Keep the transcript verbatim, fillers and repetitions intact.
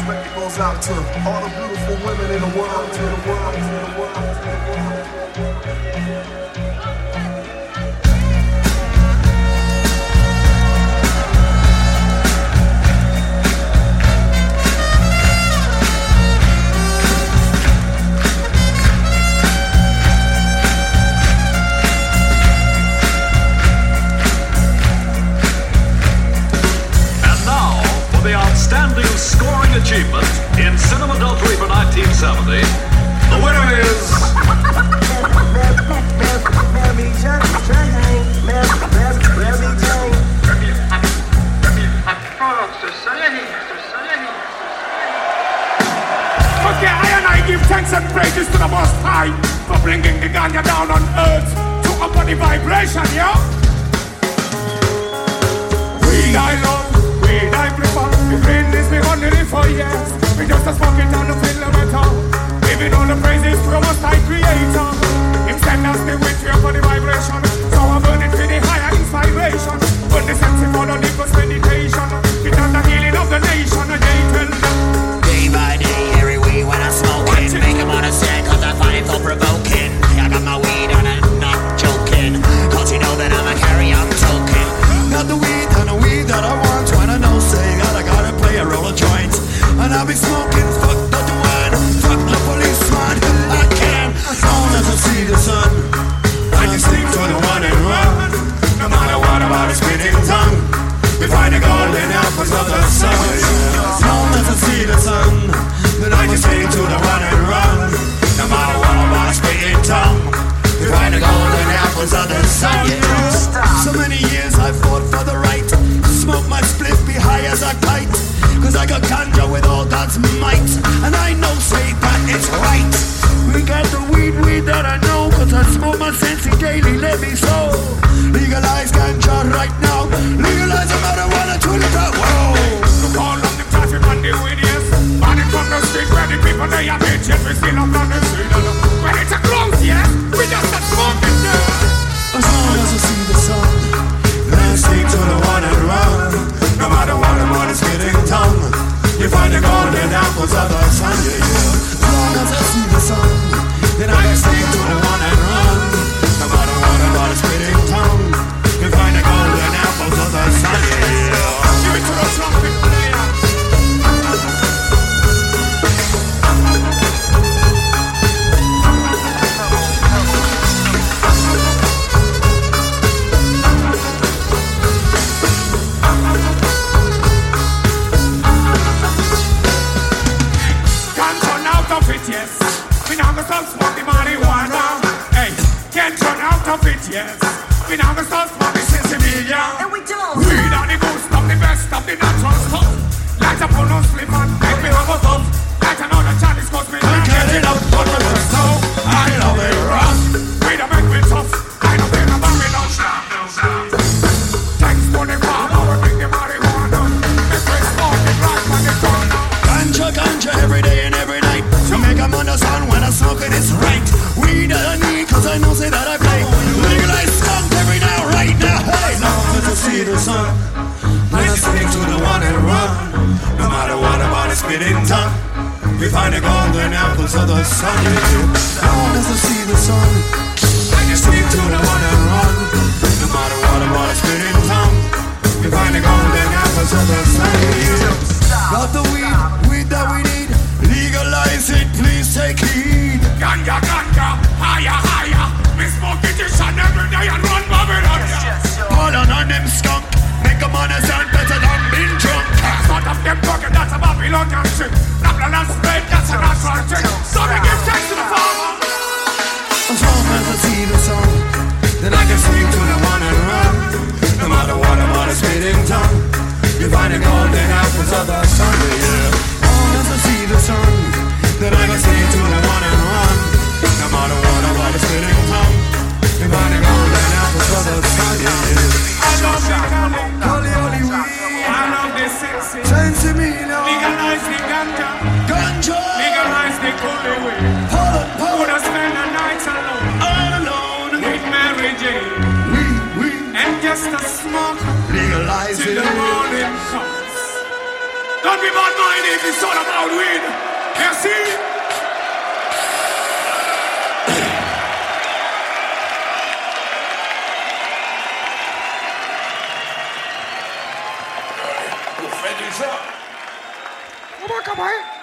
respect goes out to all the beautiful women in the world, to the world, to the world, to the world. Outstanding scoring achievement in cinema adultery for nineteen seventy. The winner is Mary Jane. Mary Jane. Okay, I and I give thanks and praises to the Most High for bringing the ganja down on earth to up on the vibration, yo. We die love, we die prefer. The brain is me on the for years. We just a smoking down the kilometer. Giving all the praises to the Most High Creator. Him send us the way to up on the vibration. So I'm burning for the higher inspiration. When the sense for the deepest meditation. It on the healing of the nation. And they tell them day by day, every way when I smoke it, make them understand cause I find it so provoking. I got my weed on and not joking, cause you know that I'm a carry-on token. Got the weed and the weed that I want. When I know say God, I gotta play a roll of joints. And I'll be smoking, fuck the one, fuck the policeman. I can, as long as I see the sun, I can stick to the one and run. No matter what about a spinning tongue, we find the golden apples of the sun. As long as I see the sun, then I can stick to the one and run. No matter what about a spinning tongue, we find the golden apples of the sun. Yeah. So many years I fought for the right to smoke my spliff, be high as a kite. Cause I got ganja with all God's might, and I know say that it's right. We got the weed, weed that I know, cause I smoke my sensei daily, let me so. Legalize ganja right now, legalize a marijuana to the crowd. Whoa! Call on the traffic on the weed, yes. Running from the street where the people they are bitches, we still up on the street. When it's a close, yes, we just a smoking there. As long as I see the sun, then I stick to the one and run. No matter what about its spitting tongue, you find the golden apples of the sun, yeah, yeah. As long as I see the sun, then I can stick to the one and run. No matter what about its spitting tongue, you find the golden apples of the sun, yeah, yeah. Give it to the trumpet player. Yes, we now gonna stop smoking marijuana. Hey, can't run out of it, yes. We now gonna stop smoking sensibilia. And we don't. Weed on the boost of the best of the natural stuff. Light up on no slip and make me have a thumb. Light another Chinese cause me not get it up on the first now. I love it rough. Weed a make me tough. I don't think I'm Babylon. Stop, stop. Thanks for the farmer, we bring the marijuana. Make me smoke it right on the corner. Ganja, ganja every day and every night. To make them understand when I smoke it, it's right. Weed I need, cause I know say that I play. Legalize skunk every now, right now, hey. As long as I see the sun, then I stick to the one and run. No matter what about a spitting tongue, we find the golden apples of the sun, yeah. As long as I see the sun, I can stick to the one and run. No matter what about a spitting tongue, we find the golden apples of the sun, yeah. Got the weed, weed that we need. Legalize it, please take heed. Ganja, ganja, higher, higher. We smoke it each and every day and run Babylon. All on on them skunk, make them understand better than being drunk. Sort of them talking, that's a Babylonian shit. Babylon and spread, that's a natural thing. So we give thanks to the farmer. As long as I see the sun, then I can speak to the one and run. No matter what about a spitting tongue, you find the golden apples of the sun, yeah. As long as I see the sun, then I can speak to the one and run. No matter what about a spitting tongue, you find the golden apples of the sun, yeah. I love the Cali, Cali, I love the sexy. Sensimilla, legalize the ganja, ganja, legalize the coolie way. Pollen, pollen, would I spend a night alone, all alone with Mary Jane, we, we, and just a smoke legalize till it. the morning comes. Don't be bad-minded, it's all about weed. Merci. On fait du ça. Comment, comment?